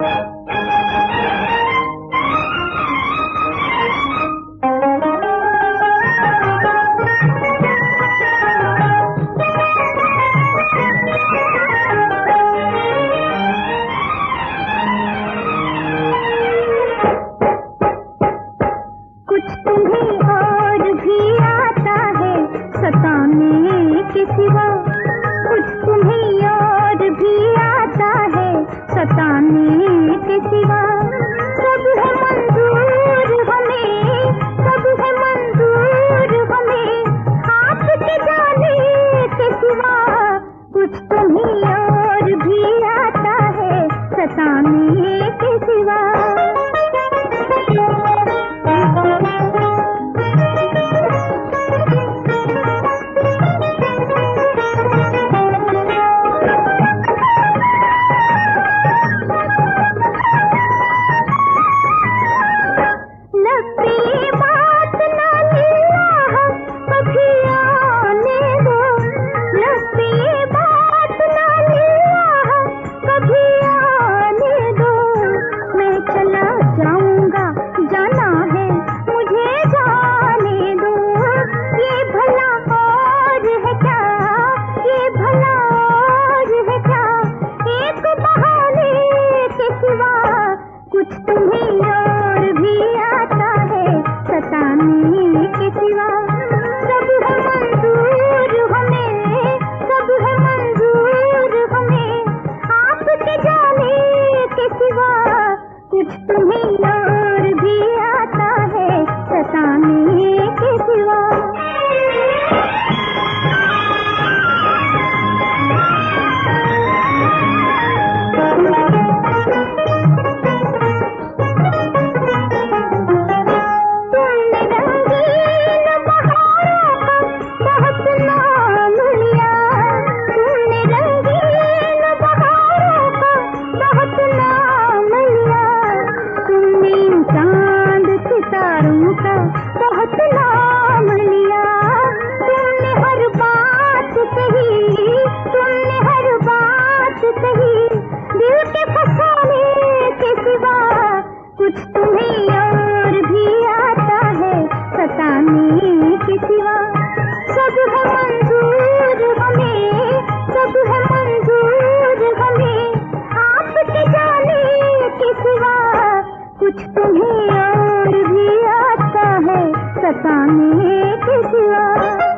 के सिवा कुछ तुम्हें और भी आता है सताने के सिवा। सब है मंजूर हमें, सब है मंजूर हमें, आपके जाने के सिवा कुछ तुम्हें और भी आता है सताने के सिवा। कुछ तुम्हें और भी आता है सताने के सिवा। सब है मंजूर हमें, सब है मंजूर हमें, आपके जाने के सिवा कुछ तुम्हें और भी आता है सताने के सिवा। बहुत नाम लिया तुमने, हर बात कही तुमने, हर बात कही, दिल के फसाने के सिवा कुछ तुम्हें और भी आता है सताने के सिवा। सब है मंजूर हमें, सब है मंजूर हमें, आपके जाने के सिवा कुछ तुम्हें और भी आता है सताने के सिवा।